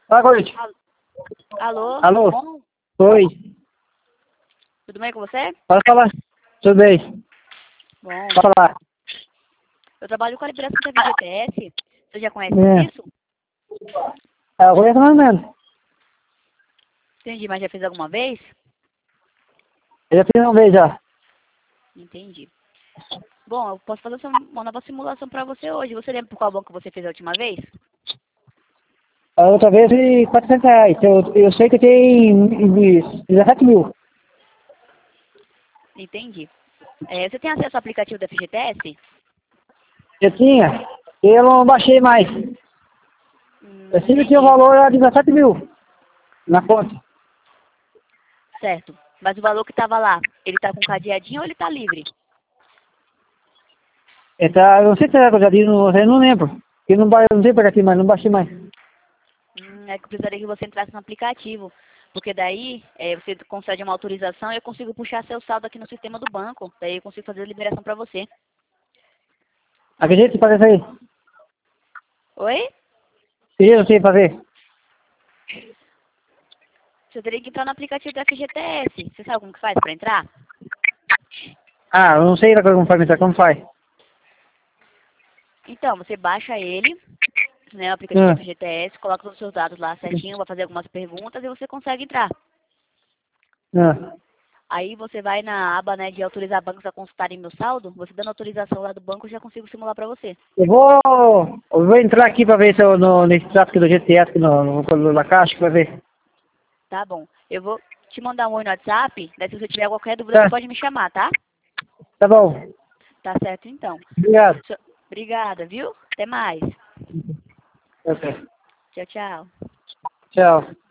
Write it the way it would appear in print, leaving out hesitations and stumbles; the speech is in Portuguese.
Boa noite. Alô? Alô? Tudo bom? Oi. Tudo bem com você? Pode falar. Tudo bem. Bom. Pode falar. Eu trabalho com a liberação da FGTS. Você já conhece É. isso? Eu conheço mais ou menos. Entendi, mas já fez alguma vez? Eu já fiz uma vez já. Entendi. Bom, eu posso fazer uma nova simulação para você hoje. Você lembra por qual banco você fez a última vez? A outra vez foi R$ 400. Eu sei que tem 17 mil. Entendi. Você tem acesso ao aplicativo da FGTS? Eu tinha. Eu não baixei mais. Eu sempre tinha o Entendi. valor de 17 mil na conta. Certo. Mas o valor que estava lá, ele está com cadeadinho ou ele está livre? Eu não sei se era coisa, eu não lembro. Eu não sei para aqui mais, não baixei mais. É que eu precisaria que você entrasse no aplicativo. Porque daí você concede uma autorização e eu consigo puxar seu saldo aqui no sistema do banco. Daí eu consigo fazer a liberação para você. Acredito que fazer isso aí. Oi? Eu não sei fazer. Você teria que entrar no aplicativo da FGTS. Você sabe como que faz para entrar? Ah, eu não sei como faz, como faz. Então, você baixa ele, né, o aplicativo da Ah, FGTS, coloca todos os seus dados lá certinho, vai fazer algumas perguntas e você consegue entrar. ah. Aí você vai na aba, né, de autorizar bancos a consultarem meu saldo, você dando autorização lá do banco, eu já consigo simular para você. Eu vou entrar aqui para ver se eu nesse trato aqui do GTS, aqui na caixa, para ver. Tá bom. Eu vou te mandar um oi no WhatsApp, daí se você tiver qualquer dúvida, você Tá, pode me chamar, tá? tá bom. Tá certo, então. Obrigado. Obrigada, viu? Até mais. Ok. Tchau, tchau. Tchau.